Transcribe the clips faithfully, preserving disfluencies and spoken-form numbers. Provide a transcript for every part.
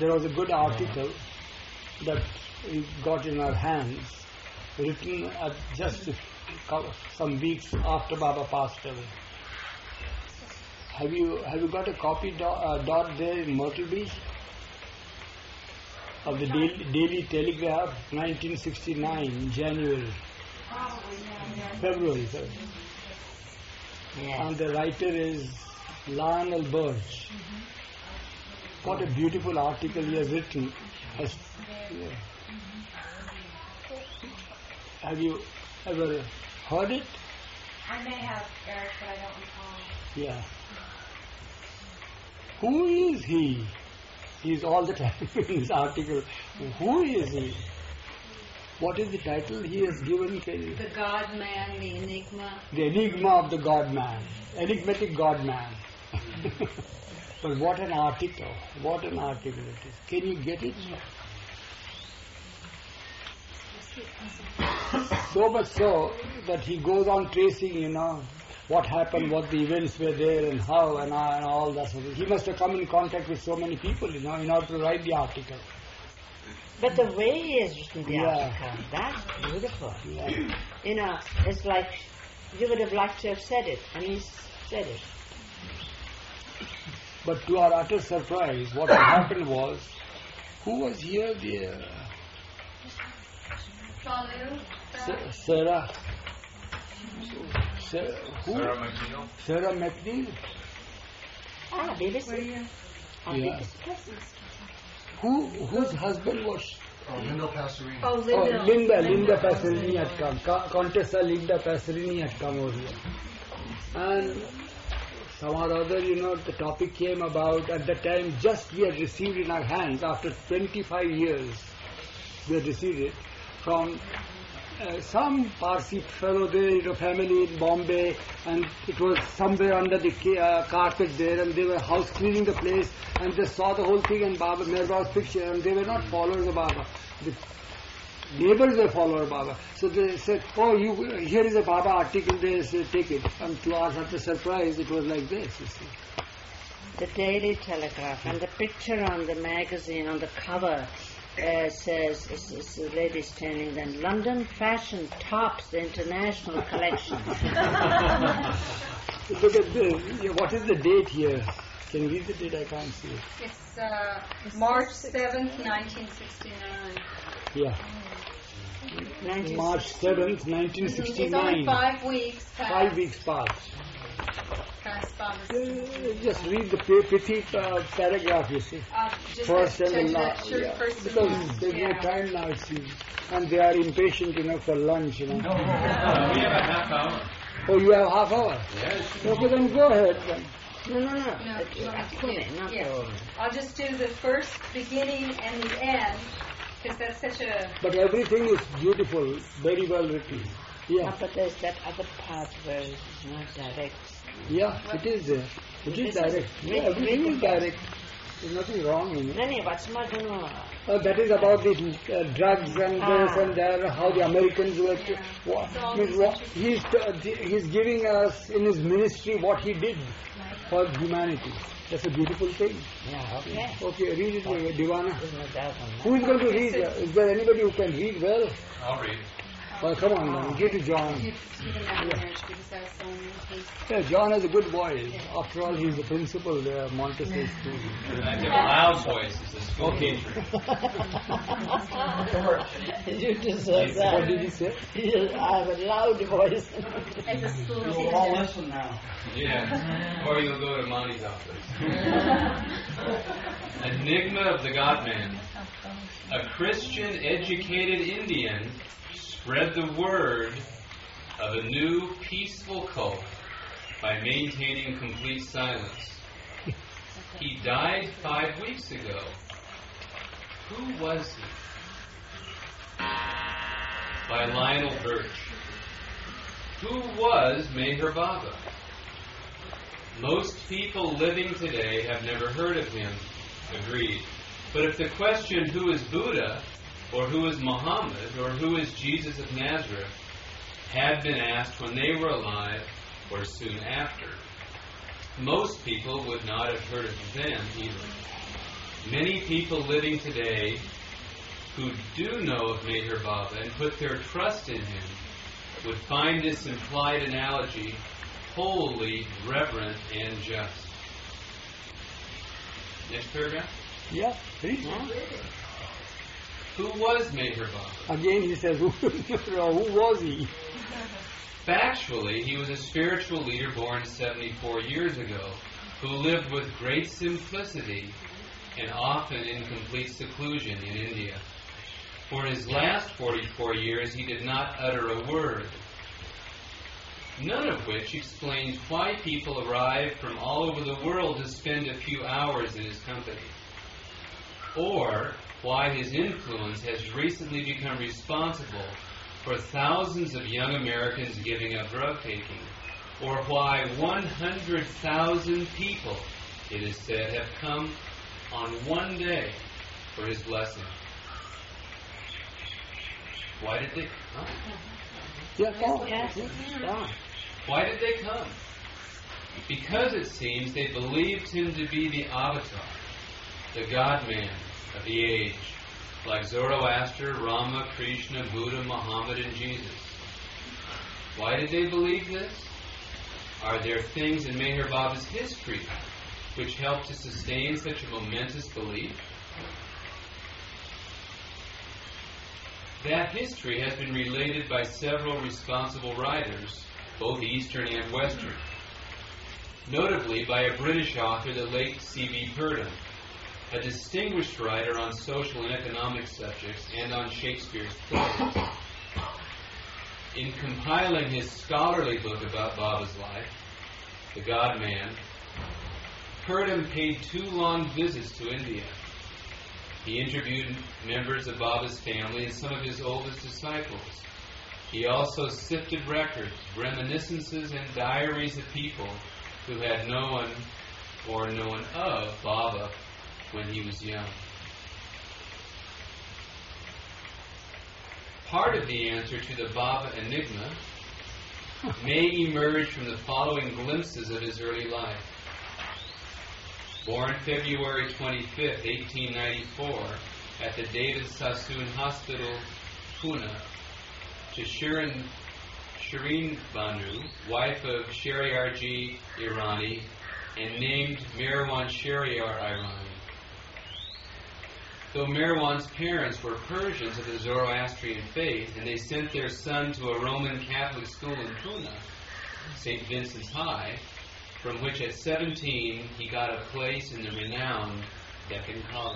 there was a good article that we got in our hands, written at just a cou- some weeks after Baba passed away. Have you have you got a copy dot, uh, dot there in Myrtle Beach of the Daily, Daily Telegraph, nineteen sixty-nine, January, February, sorry. Yes. And the writer is Lionel Birch. What a beautiful article he has written. Has, yeah. Have you ever heard it? I may have, Eric, but I don't recall. Yeah. Who is he? He's all the time in this article. Who is he? What is the title he has given? The God-man, the enigma. The enigma of the God-man. Enigmatic God-man. But what an article. What an article it is. Can you get it? So much so that he goes on tracing, you know, what happened, what the events were there and how and, uh, and all that sort of thing. He must have come in contact with so many people, you know, in order to write the article. But the way he has written the Yeah. article, that's beautiful. Yeah. You know, it's like you would have liked to have said it, and he's said it. But to our utter surprise, what happened was, who was here? The uh, Jean-Luc? Sa- Sarah. Sa- who? Sarah McNeil. Sarah McNeil. Ah, B B C. Ah, Yeah. B B C. Who whose husband was? Oh, Linda Passerini. Oh, Oh, Linda. Linda. Linda Passerini had come. Ca- Contessa Linda Passerini had come over here, and somehow or other, you know, the topic came about. At that time, just we had received in our hands after twenty-five years. We had received it from uh, some Parsi fellow there, you know, family in Bombay, and it was somewhere under the ca- uh, carpet there, and they were house cleaning the place, and they saw the whole thing and Baba Mirba's picture, and they were not followers of Baba. The neighbors were followers of Baba. So they said, oh, you here is a Baba article, they said, take it. And to our utter surprise, it was like this, you see. The Daily Telegraph, and the picture on the magazine, on the cover, uh, says, it's, it's the lady standing there, London fashion tops the international collection. Look at this. Yeah, what is the date here? Can you read the date? I can't see it. It's uh, March seventh, nineteen sixty-nine. Yeah. nineteen March seventh, nineteen It's only sixty-nine. five weeks past, Five weeks past. past Baba's. Uh, just read the pa- pithy uh, paragraph, you see. Uh, just First that, and the just that last. short Yeah. first and Because last, there's yeah. no time now, it seems. And they are impatient, you know, for lunch, you know. We have a half hour. Oh, you have half hour? Yes. Okay, then go ahead. Then. No, no, no. No, Uh, no, Akune, not yeah. the old. I'll just do the first, beginning, and the end, because that's such a... But everything is beautiful, very well written. Yeah, Ah, but there's that other part where it's not direct. yeah, it is there. It is This is direct. Yeah, really- everything really is direct. There's nothing wrong in it. No, no, what's more than one? Uh, that is about the uh, drugs and Ah. this and that, how the Americans were. Yeah. What, It's all means what, interesting. he's, uh, the- he's giving us in his ministry what he did for humanity. That's a beautiful thing. Yeah, okay. Okay, read it, uh, Divana. There's no doubt on that. Who is going to read? Uh, is there anybody who can read well? I'll read. Well, come on, then. Give to John. You didn't have to marriage because I was so many Yeah, John is a good boy. After all, he's the principal there, Montessori School. And I give a loud voice as a school Okay. teacher. You deserve that. What did he say? I have a loud voice. as a school You'll teacher. all listen now. Yeah. Or you'll go to Monty's office. Enigma of the God-Man. A Christian educated Indian spread the word of a new peaceful cult by maintaining complete silence. He died five weeks ago. Who was he? By Lionel Birch. Who was Meher Baba? Most people living today have never heard of him. Agreed. But if the question, who is Buddha, or who is Muhammad, or who is Jesus of Nazareth, had been asked when they were alive or soon after, most people would not have heard of them either. Many people living today who do know of Meher Baba and put their trust in him would find this implied analogy wholly reverent and just. Next paragraph. Yeah, read. Who was Meher Baba? Again he says, who, who was he? Factually, he was a spiritual leader born seventy-four years ago who lived with great simplicity and often in complete seclusion in India. For his last forty-four years, he did not utter a word, none of which explains why people arrive from all over the world to spend a few hours in his company, or why his influence has recently become responsible for thousands of young Americans giving up drug taking, or why one hundred thousand people, it is said, have come on one day for his blessing. Why did they come? Yeah, come. Yes. Yeah. Why did they come? Because it seems they believed him to be the avatar, the God-man of the age, like Zoroaster, Rama, Krishna, Buddha, Muhammad, and Jesus. Why did they believe this? Are there things in Meher Baba's history which help to sustain such a momentous belief? That history has been related by several responsible writers, both Eastern and Western, notably by a British author, the late C B Purdom, a distinguished writer on social and economic subjects and on Shakespeare's plays. In compiling his scholarly book about Baba's life, The God-Man, Purdom paid two long visits to India. He interviewed members of Baba's family and some of his oldest disciples. He also sifted records, reminiscences, and diaries of people who had known or known of Baba when he was young. Part of the answer to the Baba enigma may emerge from the following glimpses of his early life. Born February twenty-fifth, eighteen ninety-four, at the David Sassoon Hospital, Pune, to Shirin, Shirin Banu, wife of Shariarji Irani, and named Merwan Shariar Irani. Though Merwan's parents were Persians of the Zoroastrian faith, and they sent their son to a Roman Catholic school in Pune, Saint Vincent's High, from which at seventeen he got a place in the renowned Deccan College.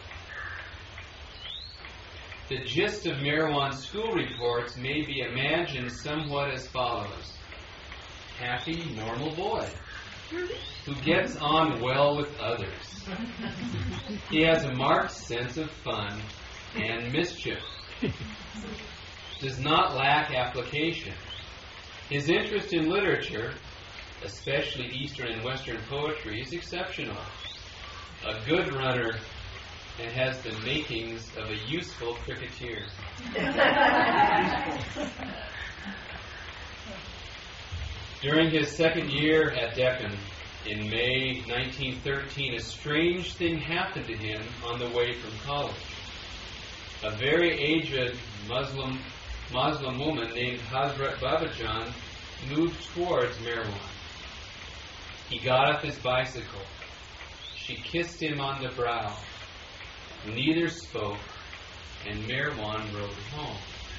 The gist of Merwan's school reports may be imagined somewhat as follows. Happy, normal boy who gets on well with others. He has a marked sense of fun and mischief. Does not lack application. His interest in literature, especially Eastern and Western poetry, is exceptional. A good runner and has the makings of a useful cricketer. During his second year at Deccan, in May nineteen thirteen, a strange thing happened to him on the way from college. A very aged Muslim Muslim woman named Hazrat Babajan moved towards Merwan. He got off his bicycle. She kissed him on the brow. Neither spoke, and Merwan rode home.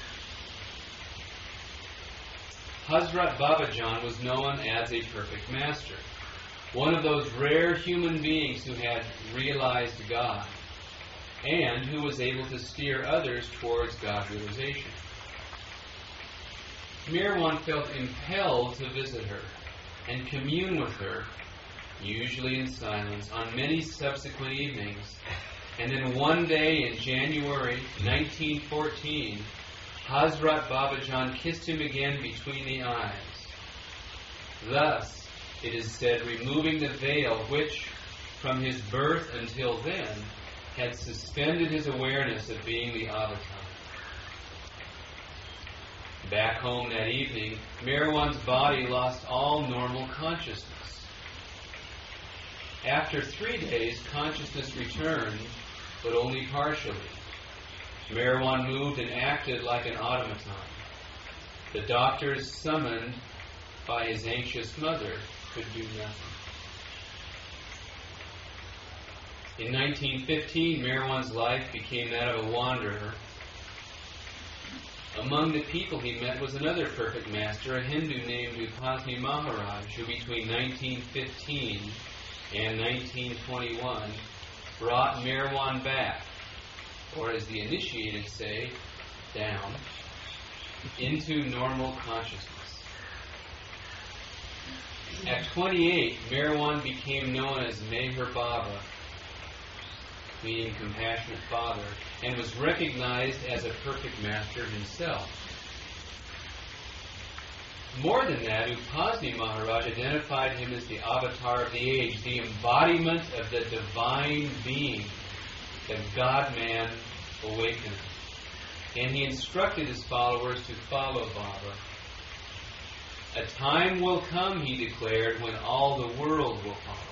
Hazrat Babajan was known as a perfect master, one of those rare human beings who had realized God, and who was able to steer others towards God realization. Merwan felt impelled to visit her and commune with her, usually in silence, on many subsequent evenings. And then one day in January nineteen fourteen, Hazrat Babajan kissed him again between the eyes. Thus, it is said, removing the veil which, from his birth until then, had suspended his awareness of being the avatar. Back home that evening, Merwan's body lost all normal consciousness. After three days, consciousness returned, but only partially. Meherwan moved and acted like an automaton. The doctors, summoned by his anxious mother, could do nothing. In nineteen fifteen, Meherwan's life became that of a wanderer. Among the people he met was another perfect master, a Hindu named Upasni Maharaj, who between nineteen fifteen and nineteen twenty-one brought Meherwan back, or as the initiated say, down, into normal consciousness. At twenty-eight, Meherwan became known as Meher Baba, meaning compassionate father, and was recognized as a perfect master himself. More than that, Upasni Maharaj identified him as the avatar of the age, the embodiment of the divine being, the God-man awakener. And he instructed his followers to follow Baba. A time will come, he declared, when all the world will follow.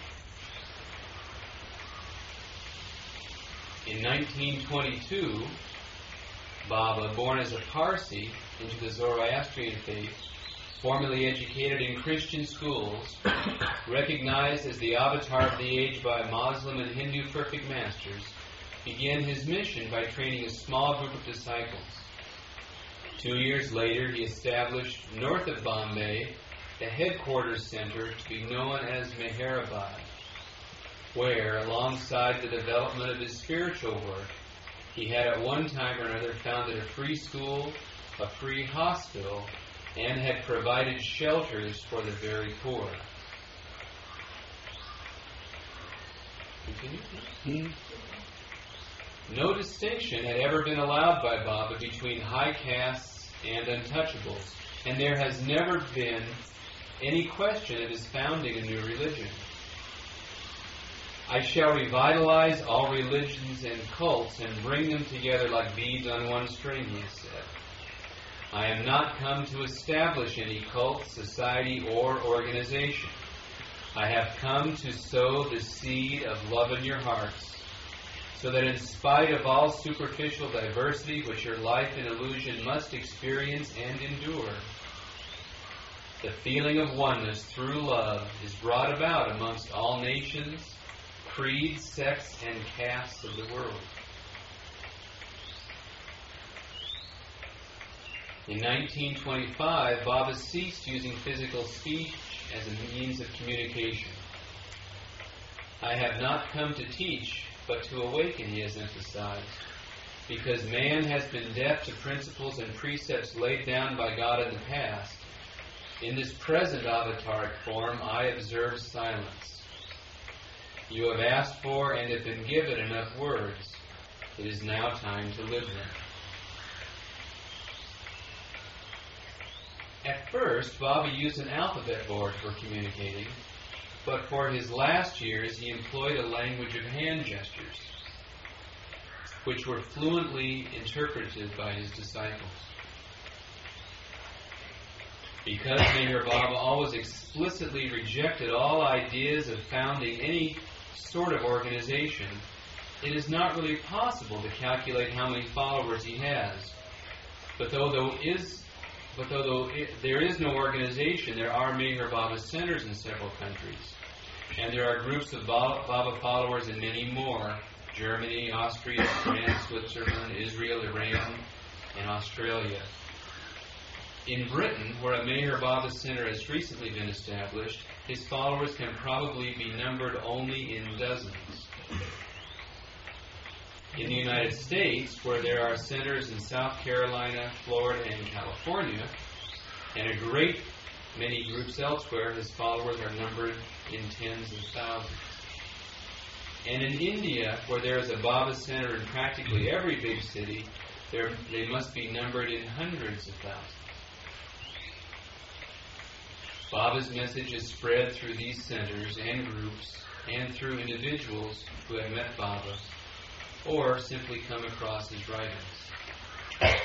In nineteen twenty-two, Baba, born as a Parsi into the Zoroastrian faith, formerly educated in Christian schools, recognized as the avatar of the age by Muslim and Hindu perfect masters, began his mission by training a small group of disciples. Two years later, he established, north of Bombay, the headquarters center to be known as Meherabad, where, alongside the development of his spiritual work, he had at one time or another founded a free school, a free hospital, and had provided shelters for the very poor. Continue. No distinction had ever been allowed by Baba between high castes and untouchables, and there has never been any question of his founding a new religion. I shall revitalize all religions and cults and bring them together like beads on one string, he said. I am not come to establish any cult, society, or organization. I have come to sow the seed of love in your hearts, so that in spite of all superficial diversity which your life in illusion must experience and endure, the feeling of oneness through love is brought about amongst all nations, creeds, sects, and castes of the world. In nineteen twenty-five, Baba ceased using physical speech as a means of communication. I have not come to teach, but to awaken, he has emphasized, because man has been deaf to principles and precepts laid down by God in the past. In this present avataric form, I observe silence. You have asked for and have been given enough words. It is now time to live them. At first, Baba used an alphabet board for communicating, but for his last years he employed a language of hand gestures, which were fluently interpreted by his disciples. Because Meher Baba always explicitly rejected all ideas of founding any sort of organization, it is not really possible to calculate how many followers he has. But though, though is But though it, there is no organization, there are Meher Baba centers in several countries. And there are groups of Baba followers in many more: Germany, Austria, France, Switzerland, Israel, Iran, and Australia. In Britain, where a Meher Baba center has recently been established, his followers can probably be numbered only in dozens. In the United States, where there are centers in South Carolina, Florida, and California, and a great many groups elsewhere, his followers are numbered in tens of thousands. And in India, where there is a Baba center in practically every big city, there, they must be numbered in hundreds of thousands. Baba's message is spread through these centers and groups and through individuals who have met Baba or simply come across his writings.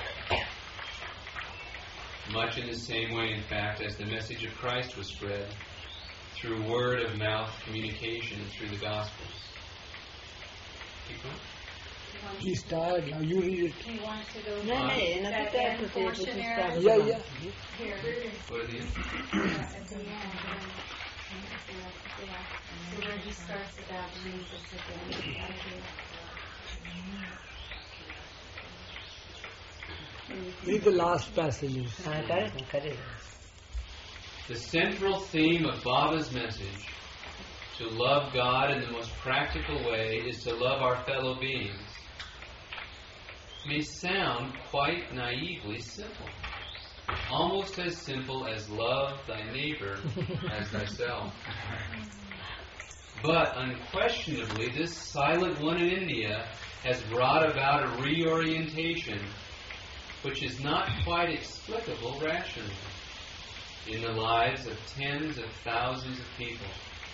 Much in the same way, in fact, as the message of Christ was spread through word of mouth communication and through the Gospels. Keep going. He's tired now. You read it. He wants to go No, no, that not that end to portion say, there. but Yeah, yeah. Here. What are these? At the end. So where he starts about Jesus again. Read the last passages. Ah, correct, correct. The central theme of Baba's message, to love God in the most practical way, is to love our fellow beings, may sound quite naively simple. Almost as simple as love thy neighbor as thyself. But unquestionably, this silent one in India has brought about a reorientation which is not quite explicable rationally in the lives of tens of thousands of people.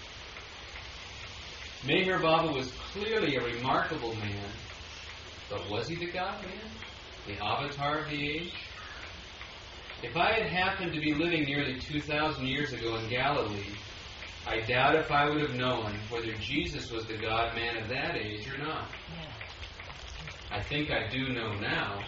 Meher Baba was clearly a remarkable man, but was he the God-man? The avatar of the age? If I had happened to be living nearly two thousand years ago in Galilee, I doubt if I would have known whether Jesus was the God-man of that age or not. I think I do know now.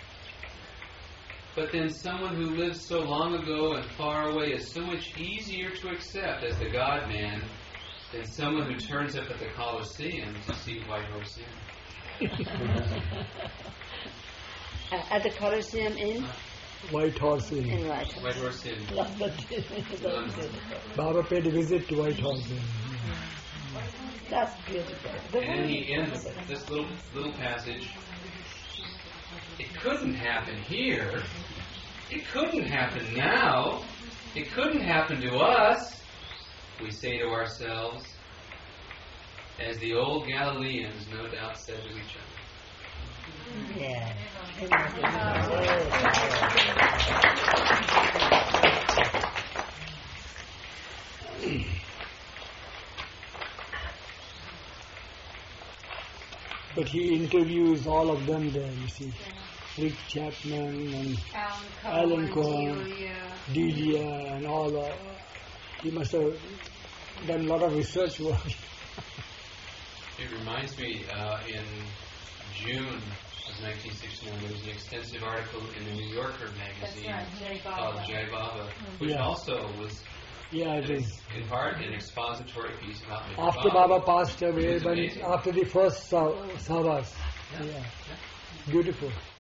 But then someone who lived so long ago and far away is so much easier to accept as the God-man than someone who turns up at the Colosseum to see White Horse Inn. At the Colosseum in? White Horse Inn. In White Horse. White Horse Inn. Baba paid a visit to White Horse Inn. That's beautiful. The And then he ends this little little passage. It couldn't happen here. It couldn't happen now. It couldn't happen to us, we say to ourselves, as the old Galileans no doubt said to each other. Yeah. But he interviews all of them there, you see. Rick Chapman and Alan Cohen, Delia and all that. He must have done a lot of research work. It reminds me, uh, in June of nineteen sixty-one, there was an extensive article in the New Yorker magazine called Jai Baba, which Yeah. also was, Yeah, it is. in part, an expository piece about Meher After Baba passed away, It's but amazing. after the first sa- Savas. Yeah. Beautiful.